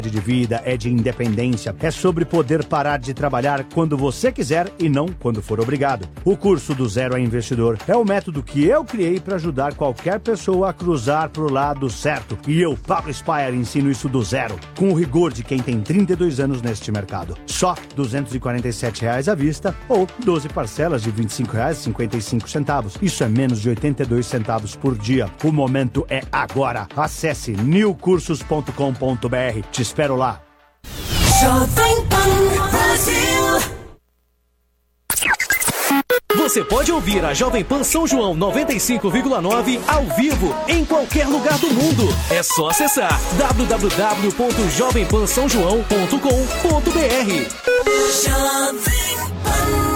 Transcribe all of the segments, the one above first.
de vida, é de independência, é sobre poder parar de trabalhar quando você quiser e não quando for obrigado. O curso do Zero a Investidor é o método que eu criei para ajudar qualquer pessoa a cruzar para o lado certo. E eu, Pablo Spire, ensino isso do zero, com o rigor de quem tem 32 anos neste mercado. Só R$ 247 à vista ou 12 parcelas de R$ 25,55. Isso é menos de 82 centavos por dia. O momento é agora. Acesse newcursos.com.br. Te espero lá. Jovem Pan Brasil. Você pode ouvir a Jovem Pan São João 95,9 ao vivo em qualquer lugar do mundo. É só acessar www.jovempansaojoão.com.br. Jovem Pan.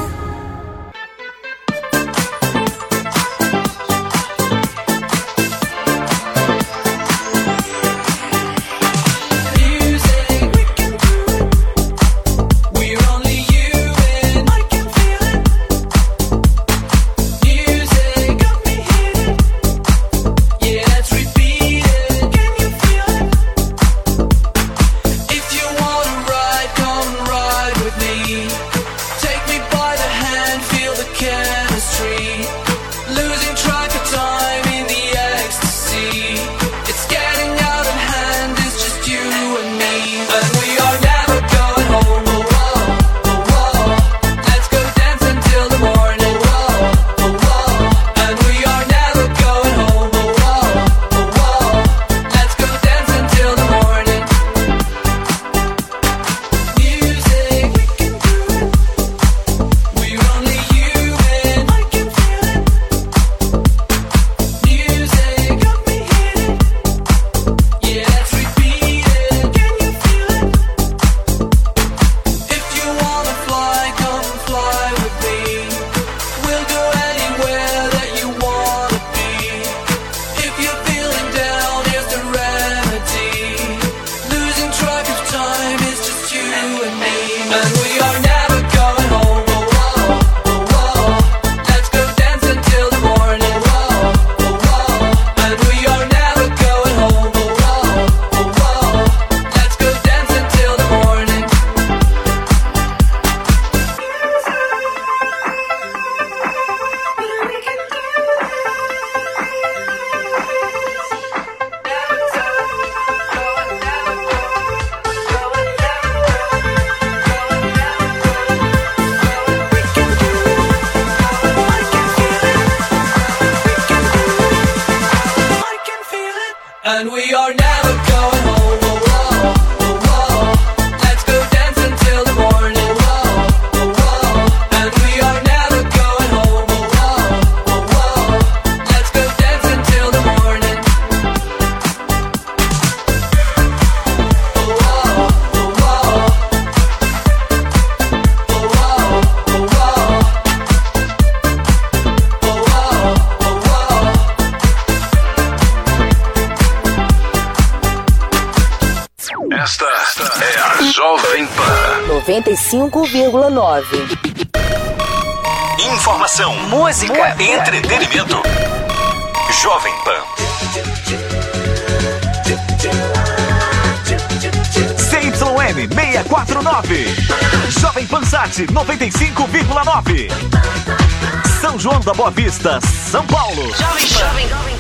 Esta é a Jovem Pan 95,9. Informação, música, entretenimento. Jovem Pan. CYM 649. Jovem Pan Sat 95,9. São João da Boa Vista, São Paulo. Jovem Pan.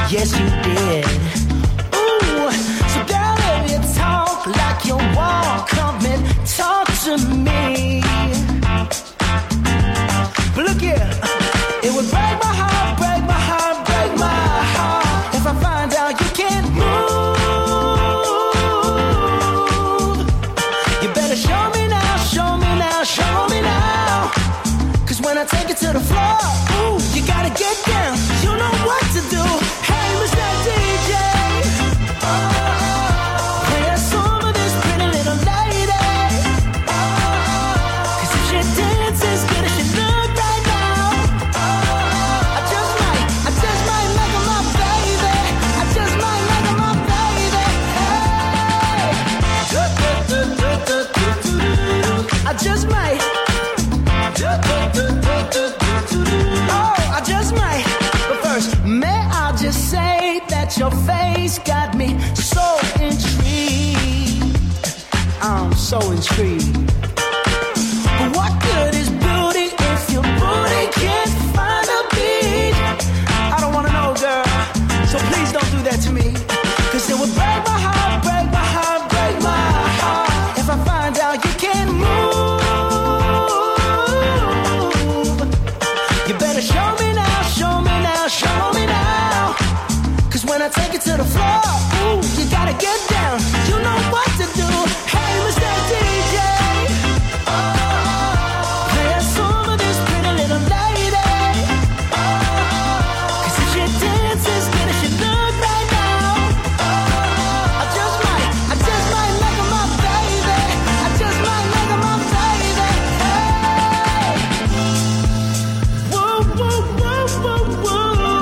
Yes, you did. Ooh, so girl, if you talk like you walk, come and talk to me. But look here, it would break my heart, break my heart, break my heart if I find out you can't move. You better show me now, show me now, show me now. Cause when I take it to the floor, ooh, you gotta get down. You know what to do. Hey, Mr. DJ, play a song for this pretty little lady. Cause if she dances good as she look right now, I just might make her my baby. I just might make her my baby. Hey, I just might. Oh, I just might. But first, may I just say that your face got me so intrigued. I'm so intrigued. But what good is beauty if your booty can't find a beat? I don't wanna know, girl, so please don't do that to me. Cause it would break my heart, break my heart, break my heart if I find out you can't move. You better show me now, show me now, show me now. Cause when I take it to the floor, ooh, you gotta get down. You know what to do. Hey, Mr. DJ, play a song for this pretty little lady. Cause if she dances good as she look right now, I just might make her my baby. I just might make her my baby. Hey, whoa, whoa, whoa, whoa, whoa.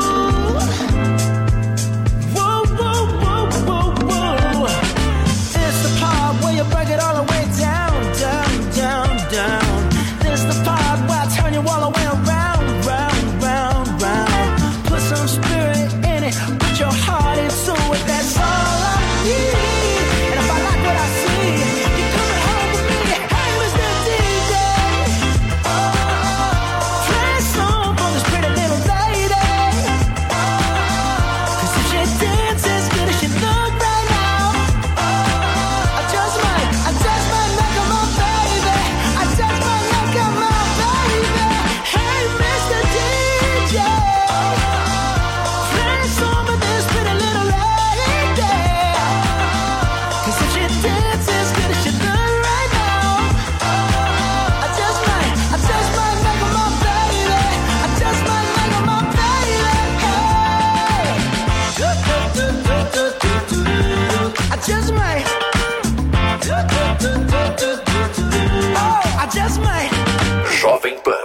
Whoa, whoa, whoa, whoa, whoa. It's the part where you break it all the way down, down, down, down. This the part where I turn you all the way around, round, round, round. Put some spirit in it, put your heart into it, that's all I need. And if I like what I see, you're coming home with me. Hey, Mr. DJ, play a song for this pretty little lady. Cause if she dances good as she look right now, I just might make her my baby. I just might make her my baby. Hey, Mr. DJ, play a song for this pretty little lady. Cause if she dances good as she look right now, I just might make her my baby. I just might make her my baby. Hey, I just might. Oh, I just might. Jovem Pan.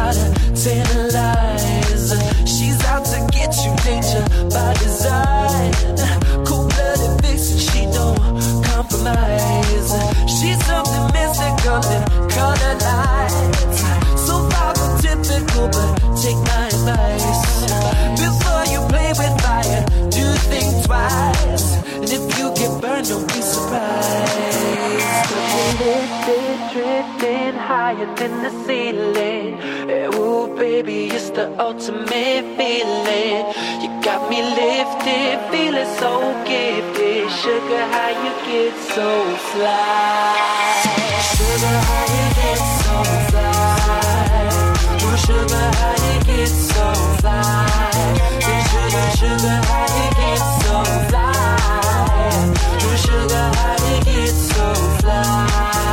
try to tantalize. She's out to get you, danger by design. Cold-blooded vixen, she don't compromise. She's something mystical and color lights. So far from typical, but take my advice. Before you play with fire, do think twice. And if you get burned, don't be surprised. Lifted, drifting higher than the ceiling. Ooh, baby, it's the ultimate feeling. You got me lifted, feeling so gifted. Sugar, how you get so fly? Sugar, how you get so fly? Ooh, sugar, how you get so fly? Sugar, sugar, how you get so fly? Ooh, sugar, how you get so fly?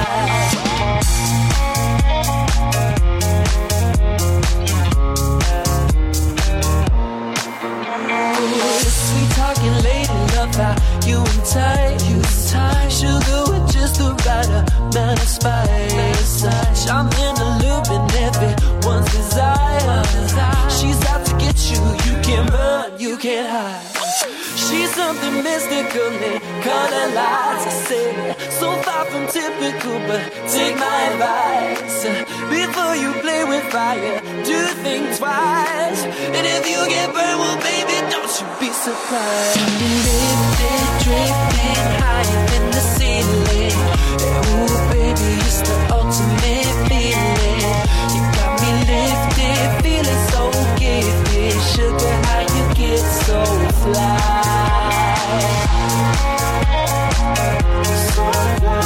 Sweet talking lady, love how you entice. Sugar with just the right amount of spice. Charming, alluring, everyone's desire. She's out to get you, you can't run, you can't hide. She's something mystical and color lights. I say, so far from typical, but take my advice. Before you play with fire, do think twice. And if you get burned, well, baby, don't you be surprised. Lifted, drifting higher than the ceiling. Ooh, baby, it's the ultimate feeling. You got me lifted, feeling so gifted. Sugar, how you get so fly? So fly.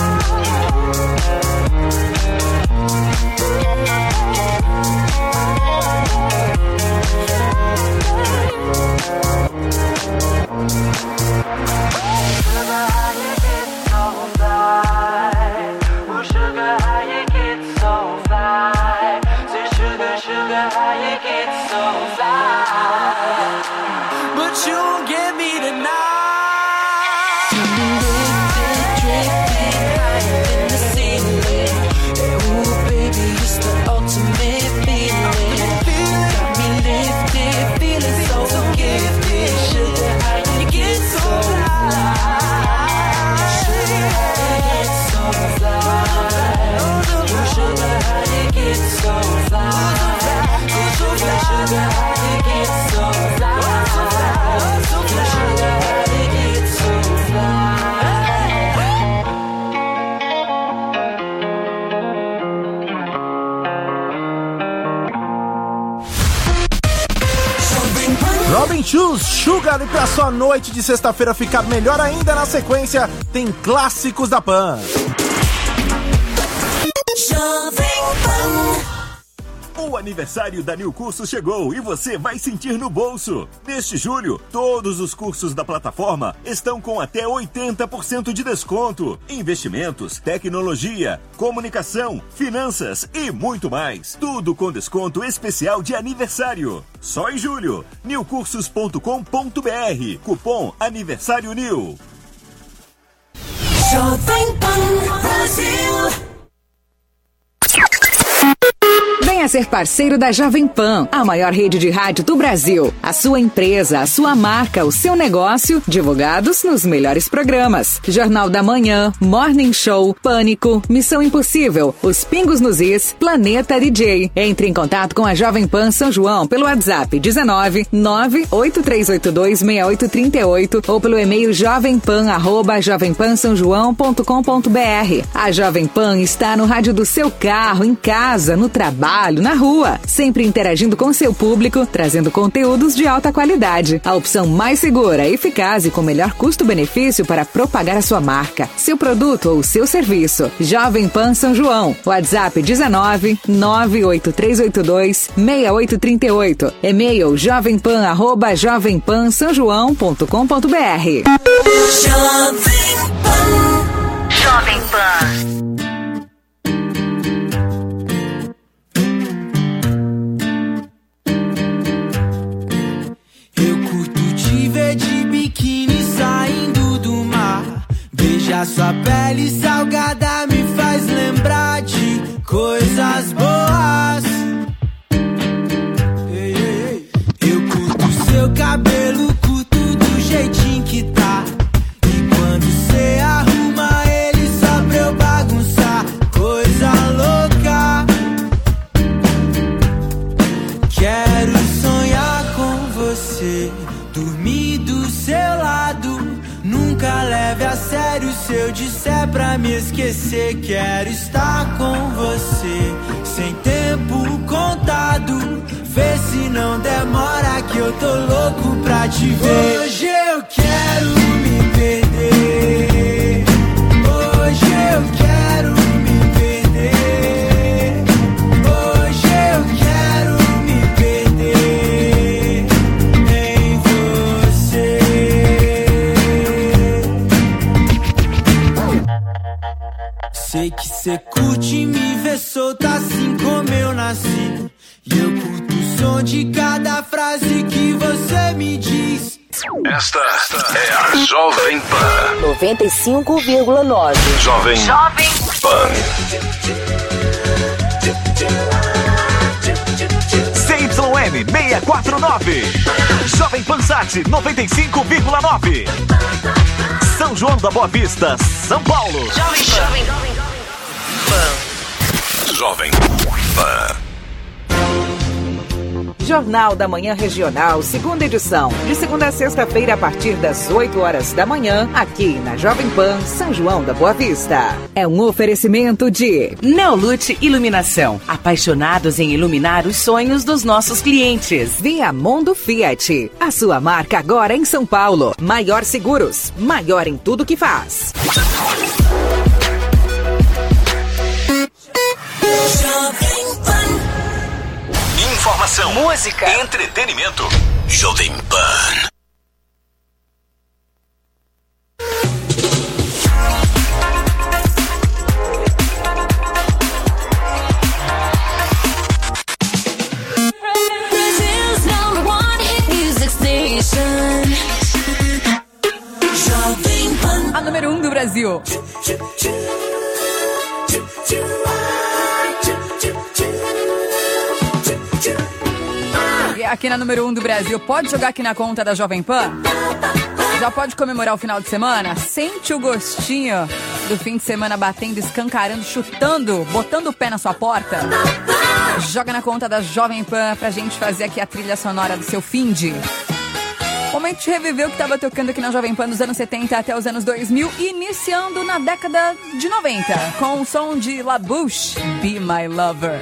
Robin Schulz, Sugar, e pra sua noite de sexta-feira ficar melhor ainda, na sequência tem clássicos da Pan. O aniversário da New Cursos chegou e você vai sentir no bolso. Neste julho, todos os cursos da plataforma estão com até 80% de desconto. Investimentos, tecnologia, comunicação, finanças e muito mais. Tudo com desconto especial de aniversário. Só em julho. newcursos.com.br. Cupom Aniversário New. Jovem Pan Brasil. Venha ser parceiro da Jovem Pan, a maior rede de rádio do Brasil. A sua empresa, a sua marca, o seu negócio, divulgados nos melhores programas. Jornal da Manhã, Morning Show, Pânico, Missão Impossível, Os Pingos nos Is, Planeta DJ. Entre em contato com a Jovem Pan São João pelo WhatsApp 19 98382 6838 ou pelo e-mail jovempan@jovempansaojoão.com.br. A Jovem Pan está no rádio do seu carro, em casa, no trabalho, na rua, sempre interagindo com seu público, trazendo conteúdos de alta qualidade. A opção mais segura, eficaz e com melhor custo-benefício para propagar a sua marca, seu produto ou seu serviço. Jovem Pan São João. WhatsApp 19 98382 6838. E-mail jovempan@jovempansaojoão.com.br. Jovem Pan. De biquíni saindo do mar. Veja sua pele salgada, me faz lembrar de coisas boas. sério se eu disser pra me esquecer. Quero estar com você, sem tempo contado. Vê se não demora que eu tô louco pra te ver. Hoje eu quero me perder. Hoje eu quero me perder. Hoje eu quero me perder em você. Sei que cê curte me ver solta assim como eu nasci. E eu curto o som de cada frase que você me diz. Esta é a Jovem Pan 95,9. Jovem Pan. CYN 649. Jovem Pan Sat 95,9. São João da Boa Vista, São Paulo. Jovem Pan. Jornal da Manhã Regional, segunda edição. De segunda a sexta-feira, a partir das 8 horas da manhã, aqui na Jovem Pan, São João da Boa Vista. É um oferecimento de Neolute Iluminação. Apaixonados em iluminar os sonhos dos nossos clientes. Viamundo Fiat. A sua marca agora em São Paulo. Maior Seguros. Maior em tudo que faz. Jovem Pan. Informação, música, entretenimento. Jovem Pan. Brazil's #1 hit music station. Jovem Pan. A número 1 do Brasil. E aqui na número 1 do Brasil, pode jogar aqui na conta da Jovem Pan? Já pode comemorar o final de semana? Sente o gostinho do fim de semana batendo, escancarando, chutando, botando o pé na sua porta? Joga na conta da Jovem Pan pra gente fazer aqui a trilha sonora do seu finde. Momento de reviver o que estava tocando aqui na Jovem Pan dos anos 70 até os anos 2000, iniciando na década de 90, com o som de La Bouche, Be My Lover.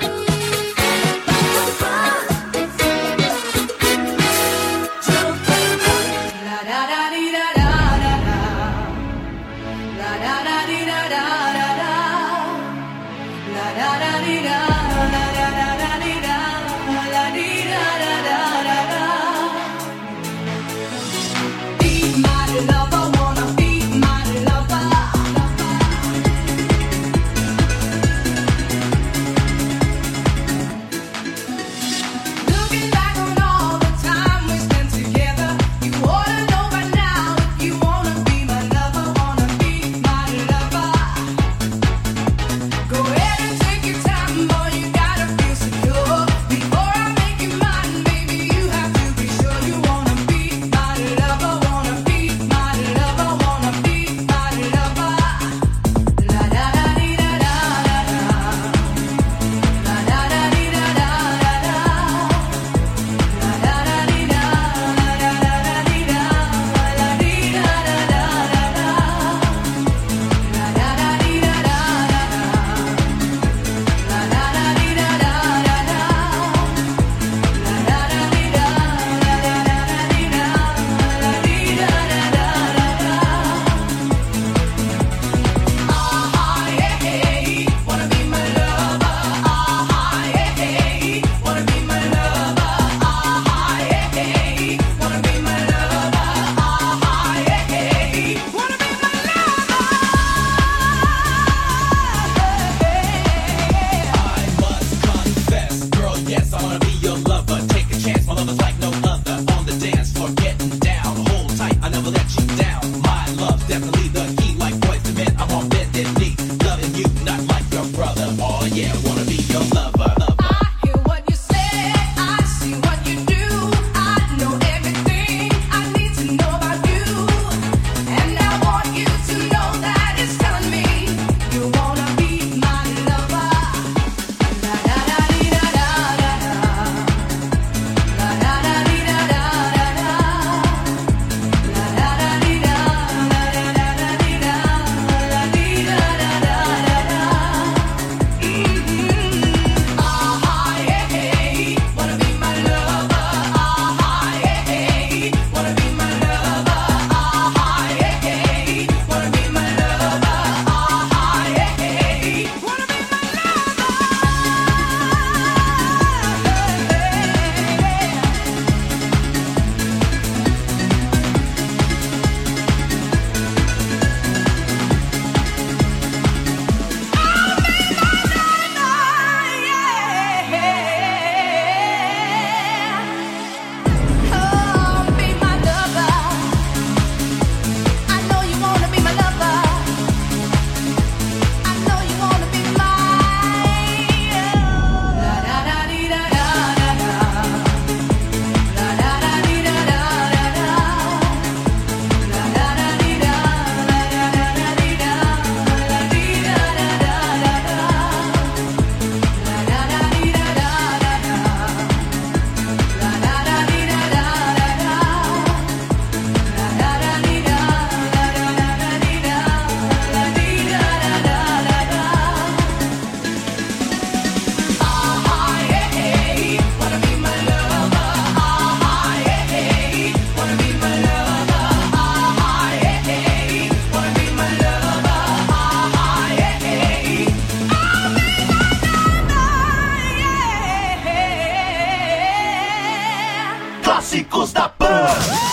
clássicos da Pan.